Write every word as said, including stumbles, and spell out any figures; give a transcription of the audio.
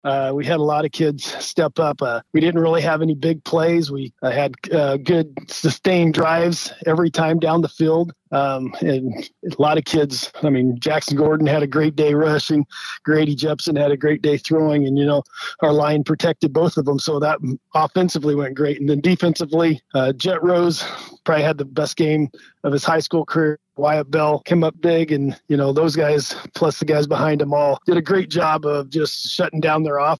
Uh, we had a lot of kids step up. Uh, we didn't really have any big plays. We uh, had uh, good sustained drives every time down the field. Um, and a lot of kids, I mean, Jackson Gordon had a great day rushing. Grady Jepson had a great day throwing. And, you know, our line protected both of them. So that offensively went great. And then defensively, uh, Jet Rose probably had the best game of his high school career. Wyatt Bell came up big, and, you know, those guys, plus the guys behind them all, did a great job of just shutting down their offense